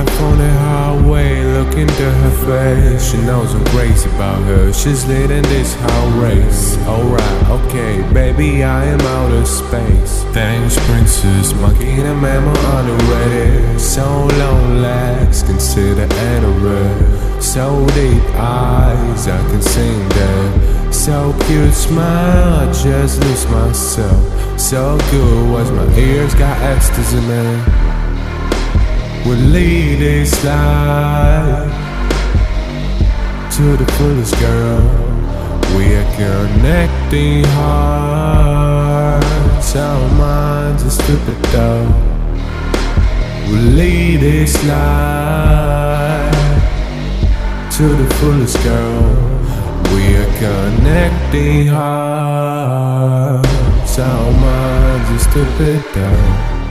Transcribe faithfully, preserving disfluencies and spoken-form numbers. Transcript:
life on the highway, look into her face. She knows I'm crazy about her, she's leading this whole race. Alright, okay, baby, I am out of space. Thanks, princess, monkey and mammal underrated. So long legs, consider Android. So deep eyes, I can sing that. So cute smile, I just lose myself. So good, watch my ears got ecstasy, man. We'll lead this life to the fullest, girl. We are connecting hearts, our minds are stupid though. We'll lead this life to the fullest, girl. We are connecting hearts, our minds are stupid though.